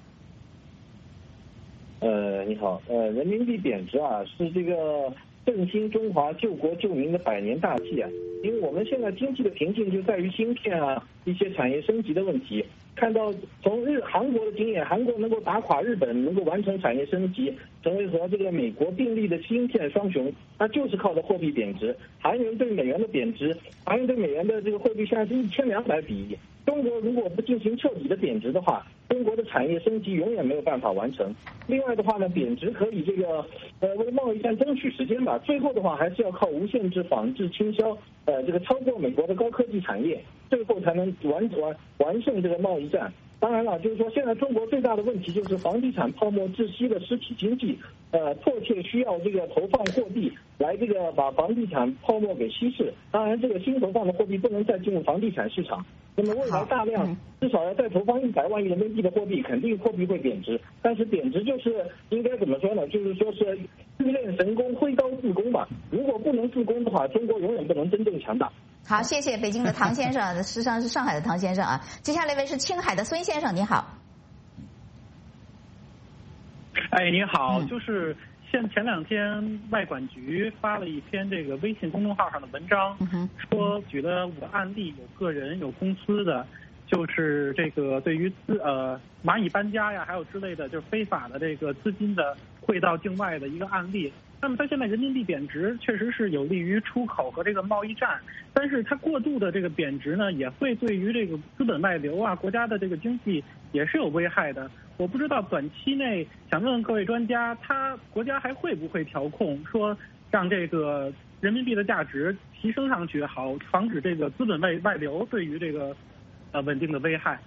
你好，人民币贬值啊，是这个振兴中华、救国救民的100年大计啊。因为我们现在经济的瓶颈就在于芯片啊，一些产业升级的问题。看到从韩国的经验，韩国能够打垮日本，能够完成产业升级，成为和这个美国并立的芯片双雄，那就是靠着货币贬值。韩元对美元的贬值，韩元对美元的这个汇率现在是1200比1。中国如果不进行彻底的贬值的话，中国的产业升级永远没有办法完成。另外的话呢，贬值可以这个为贸易战争取时间吧，最后的话还是要靠无限制仿制倾销，这个超过美国的高科技产业，最后才能完胜这个贸易战。当然了，就是说现在中国最大的问题就是房地产泡沫窒息的实体经济，迫切需要这个投放货币来这个把房地产泡沫给稀释。当然，这个新投放的货币不能再进入房地产市场。那么未来大量至少要再投放100万亿人民币的货币，肯定货币会贬值。但是贬值就是应该怎么说呢？就是说是欲练神功，挥刀自宫吧。如果不能自宫的话，中国永远不能真正强大。 好，谢谢北京的唐先生，实际上是上海的唐先生啊。接下来一位是青海的孙先生，你好。 你好，就是前2天外管局发了一篇这个微信公众号上的文章，说举了5个案例，有个人有公司的，就是这个对于蚂蚁搬家呀，还有之类的，就是非法的这个资金的汇到境外的一个案例。那么它现在人民币贬值确实是有利于出口和这个贸易战，但是它过度的这个贬值呢，也会对于这个资本外流啊，国家的这个经济也是有危害的。我不知道短期内想问问各位专家，国家还会不会调控，说让这个人民币的价值提升上去，好防止这个资本外流对于这个稳定的危害。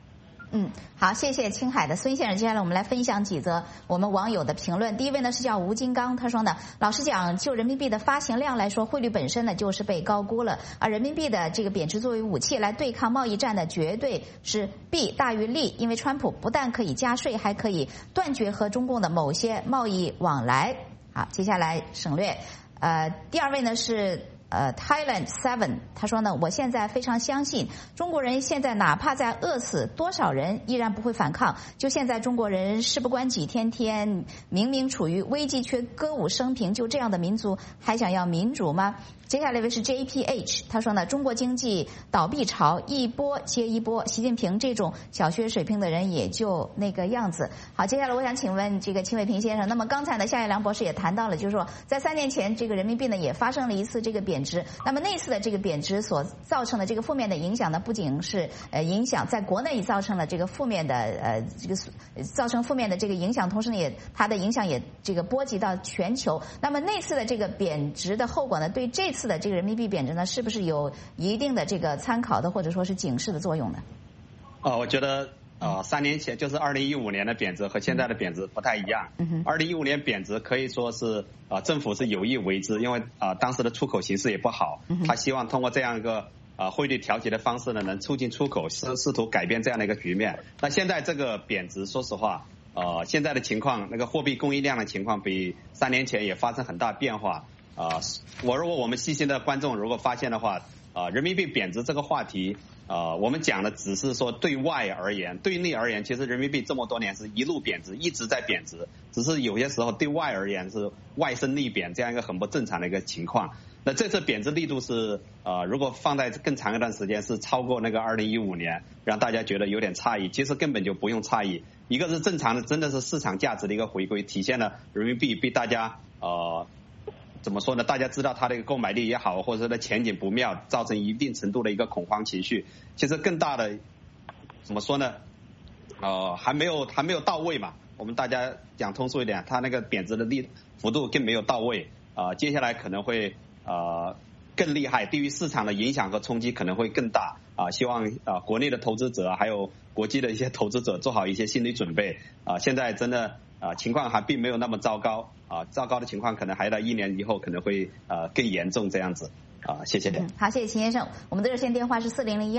好，谢谢青海的孙先生。接下来我们来分享几则我们网友的评论。第一位呢是叫吴金刚，他说呢，老实讲，就人民币的发行量来说，汇率本身呢就是被高估了，而人民币的这个贬值作为武器来对抗贸易战呢，绝对是弊大于利。因为川普不但可以加税，还可以断绝和中共的某些贸易往来。好，接下来省略。第二位呢是Thailand 7，他说呢，我现在非常相信中国人现在哪怕在饿死多少人，依然不会反抗。就现在中国人事不关己，天天明明处于危机却歌舞升平，就这样的民族还想要民主吗？接下来一位是 JPH， 他说呢，中国经济倒闭潮一波接一波，习近平这种小学水平的人也就那个样子。好，接下来我想请问这个秦伟平先生，那么刚才呢夏叶良博士也谈到了，就是说在3年前这个人民币呢也发生了一次这个贬值，那么那次的这个贬值所造成的这个负面的影响呢，不仅是影响在国内造成了这个负面的这个造成负面的这个影响，同时呢也它的影响也这个波及到全球。那么那次的这个贬值的后果呢，对这次的这个人民币贬值呢，是不是有一定的这个参考的或者说是警示的作用呢？ 我觉得3年前就是2015年的贬值和现在的贬值不太一样。2015年贬值可以说是政府是有意为之，因为当时的出口形势也不好，他希望通过这样一个汇率调节的方式呢，能促进出口，试图改变这样的一个局面。那现在这个贬值，说实话，现在的情况，那个货币供应量的情况比3年前也发生很大变化。如果我们细心的观众如果发现的话，人民币贬值这个话题，我们讲的只是说对外而言，对内而言，其实人民币这么多年是一路贬值，一直在贬值，只是有些时候对外而言是外升内贬这样一个很不正常的一个情况。那这次贬值力度是如果放在更长一段时间是超过那个2015年，让大家觉得有点诧异，其实根本就不用诧异。一个是正常的，真的是市场价值的一个回归，体现了人民币被大家怎么说呢？大家知道它的一个购买力也好，或者说的前景不妙，造成一定程度的一个恐慌情绪。其实更大的怎么说呢？还没有到位嘛。我们大家讲通俗一点，它那个贬值的幅度更没有到位。接下来可能会更厉害，对于市场的影响和冲击可能会更大。希望国内的投资者还有国际的一些投资者做好一些心理准备。现在真的情况还并没有那么糟糕。糟糕的情况可能还到1年以后可能会更严重这样子。谢谢。 好，谢谢秦先生。我们的热线电话是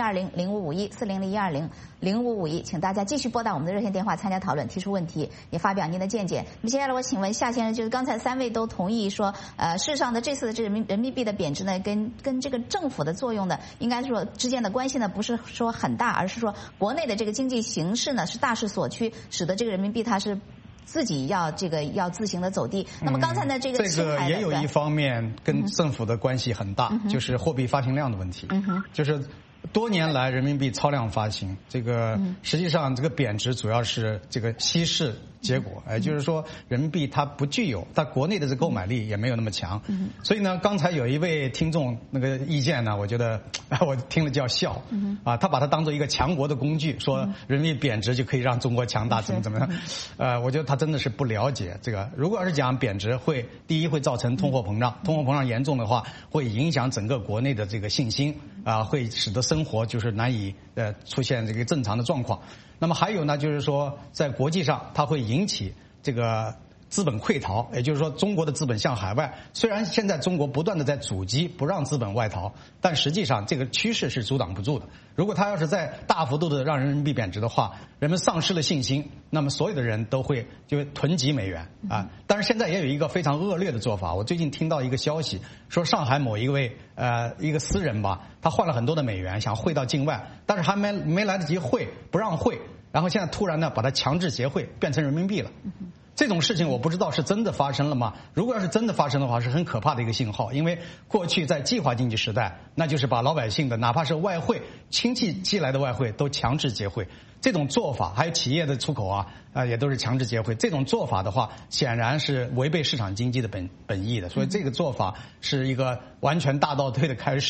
400-120-0551，400-120-0551，请大家继续拨打我们的热线电话参加讨论，提出问题，也发表您的见解。那么接下来我请问夏先生，就是刚才3位都同意说，事实上呢，这次的这人民币的贬值呢，跟这个政府的作用呢，应该说之间的关系呢，不是说很大，而是说国内的这个经济形势呢是大势所趋，使得这个人民币它是自己要自行的走低。那么刚才呢，这个也有一方面跟政府的关系很大，就是货币发行量的问题。就是多年来人民币超量发行，这个实际上这个贬值主要是这个稀释结果，就是说人民币它不具有，它国内的这购买力也没有那么强。所以呢，刚才有一位听众那个意见呢，我觉得我听了就要笑。他把它当做一个强国的工具，说人民币贬值就可以让中国强大，怎么样？我觉得他真的是不了解这个。如果要是讲贬值第一会造成通货膨胀，通货膨胀严重的话，会影响整个国内的这个信心，会使得生活就是难以出现这个正常的状况。那么还有呢，就是说在国际上它会引起这个资本溃逃，也就是说中国的资本向海外。虽然现在中国不断的在阻击不让资本外逃，但实际上这个趋势是阻挡不住的。如果他要是在大幅度的让人民币贬值的话，人们丧失了信心，那么所有的人都会就囤积美元啊。但是现在也有一个非常恶劣的做法，我最近听到一个消息，说上海某一位一个私人吧，他换了很多的美元想汇到境外，但是还没来得及汇，不让汇，然后现在突然呢把它强制结汇变成人民币了。这种事情我不知道是真的发生了吗？如果要是真的发生的话，是很可怕的一个信号。因为过去在计划经济时代，那就是把老百姓的哪怕是外汇亲戚寄来的外汇都强制结汇。这种做法还有企业的出口也都是强制结汇。这种做法的话，显然是违背市场经济的本意的。所以这个做法是一个完全大倒退的开始。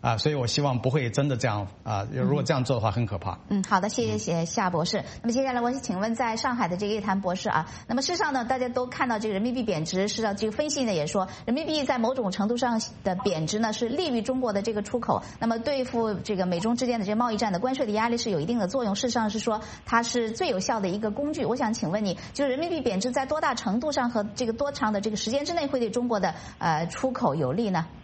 所以我希望不会真的这样如果这样做的话很可怕。 好的，谢谢夏博士。那么接下来我请问在上海的这个叶檀博士啊，那么事实上呢，大家都看到这个人民币贬值，事实上这个分析呢也说，人民币在某种程度上的贬值呢是利于中国的这个出口，那么对付这个美中之间的这个贸易战的关税的压力是有一定的作用。事实上是说它是最有效的一个工具。我想请问你，就是人民币贬值在多大程度上和这个多长的这个时间之内会对中国的出口有利呢？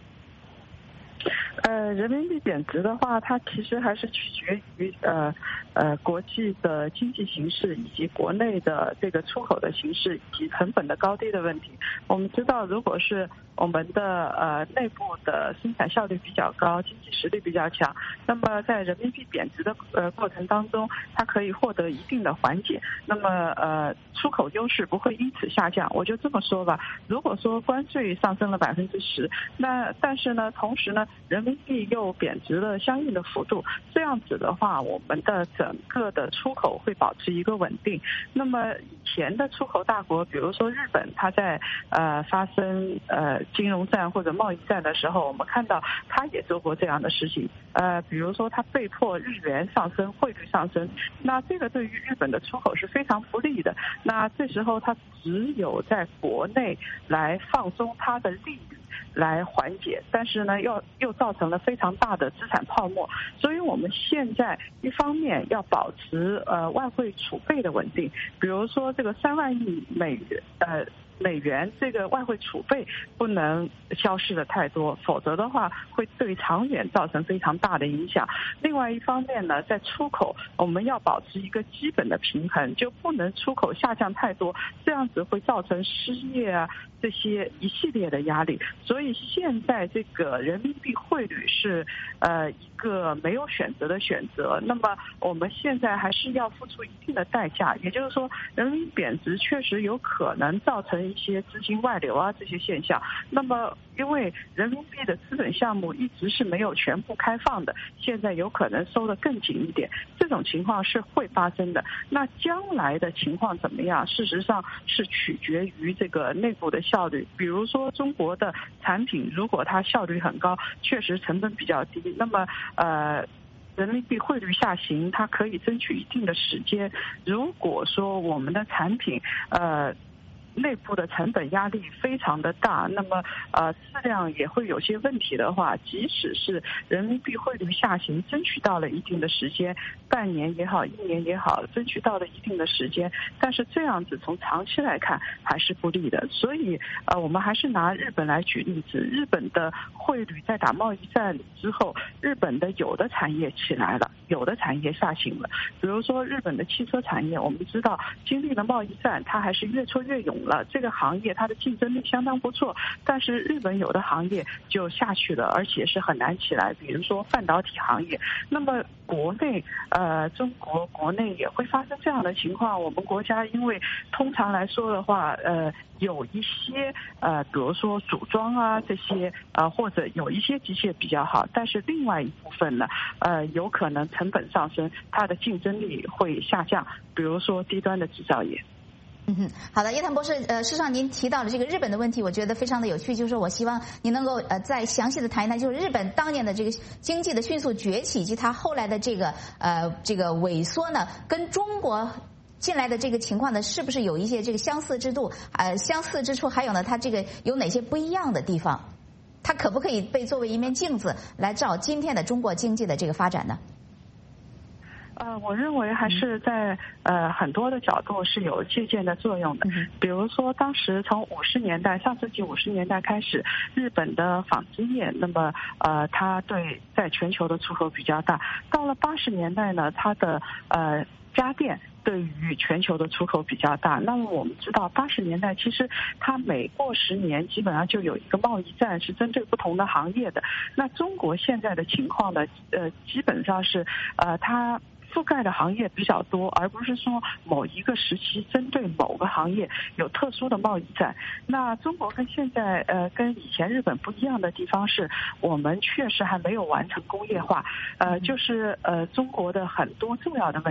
人民币贬值的话，它其实还是取决于国际的经济形势以及国内的这个出口的形势以及成本的高低的问题。我们知道，如果是我们的内部的生产效率比较高，经济实力比较强，那么在人民币贬值的过程当中，它可以获得一定的缓解，那么出口优势不会因此下降。我就这么说吧，如果说关税上升了10%，那但是呢，同时呢，人民币又贬值了相应的幅度，这样子的话，我们的整个的出口会保持一个稳定。那么以前的出口大国，比如说日本，它在发生金融战或者贸易战的时候，我们看到它也做过这样的事情。比如说它被迫日元上升，汇率上升，那这个对于日本的出口是非常不利的。那这时候它只有在国内来放松它的利率，来缓解，但是呢，又造成了非常大的资产泡沫。所以我们现在一方面要保持外汇储备的稳定，比如说这个3万亿美元这个外汇储备不能消失的太多，否则的话会对长远造成非常大的影响。另外一方面呢，在出口我们要保持一个基本的平衡，就不能出口下降太多，这样子会造成失业啊这些一系列的压力。所以现在这个人民币汇率是一个没有选择的选择，那么我们现在还是要付出一定的代价，也就是说人民币贬值确实有可能造成一些资金外流啊这些现象。那么因为人民币的资本项目一直是没有全部开放的，现在有可能收得更紧一点，这种情况是会发生的。那将来的情况怎么样，事实上是取决于这个内部的效率。比如说中国的产品如果它效率很高，确实成本比较低，那么人民币汇率下行它可以争取一定的时间。如果说我们的产品内部的成本压力非常的大，那么质量也会有些问题的话，即使是人民币汇率下行争取到了一定的时间，半年也好1年也好，争取到了一定的时间，但是这样子从长期来看还是不利的。所以我们还是拿日本来举例子，日本的汇率在打贸易战之后，日本的有的产业起来了，有的产业下行了。比如说日本的汽车产业，我们知道经历了贸易战，它还是越挫越勇了，这个行业它的竞争力相当不错，但是日本有的行业就下去了，而且是很难起来，比如说半导体行业。那么国内中国国内也会发生这样的情况。我们国家因为通常来说的话有一些比如说组装啊这些或者有一些机械比较好，但是另外一部分呢有可能成本上升，它的竞争力会下降，比如说低端的制造业。 好的，叶檀博士，事实上您提到了这个日本的问题，我觉得非常的有趣，就是我希望您能够再详细的谈一谈，就是日本当年的这个经济的迅速崛起以及它后来的这个萎缩呢，跟中国进来的这个情况呢，是不是有一些这个相似之处？还有呢，它这个有哪些不一样的地方？它可不可以被作为一面镜子来照今天的中国经济的这个发展呢？ 我认为还是在很多的角度是有借鉴的作用的。比如说当时从50年代，上世纪50年代开始，日本的纺织业，那么它对在全球的出口比较大。到了80年代呢，它的家电对于全球的出口比较大。那么我们知道80年代其实它每过10年基本上就有一个贸易战是针对不同的行业的。那中国现在的情况呢基本上是它覆盖的行业比较多，而不是说某一个时期针对某个行业有特殊的贸易战。那中国跟现在跟以前日本不一样的地方是，我们确实还没有完成工业化，就是中国的很多重要的问题还没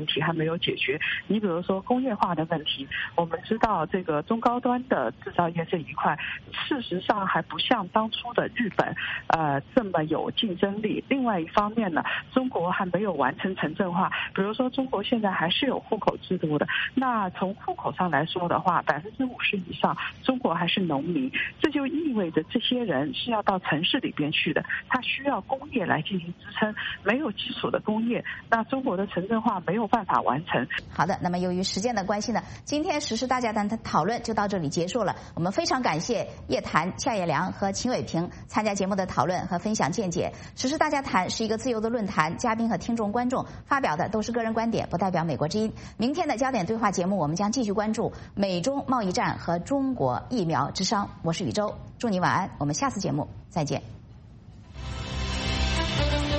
有解决。你比如说工业化的问题，我们知道这个中高端的制造业这一块，事实上还不像当初的日本这么有竞争力。另外一方面呢，中国还没有完成城镇化，比如说中国现在还是有户口制度的，那从户口上来说的话，50%以上中国还是农民，这就意味着这些人是要到城市里边去的，他需要工业来进行支撑，没有基础的工业，那中国的城镇化没有办法完成。 好的，那么由于时间的关系呢，今天时事大家谈的讨论就到这里结束了。我们非常感谢叶檀、夏叶良和秦伟平参加节目的讨论和分享见解。时事大家谈是一个自由的论坛，嘉宾和听众观众发表的都是个人观点，不代表美国之音。明天的焦点对话节目，我们将继续关注美中贸易战和中国疫苗之殇。我是宇宙，祝你晚安，我们下次节目再见。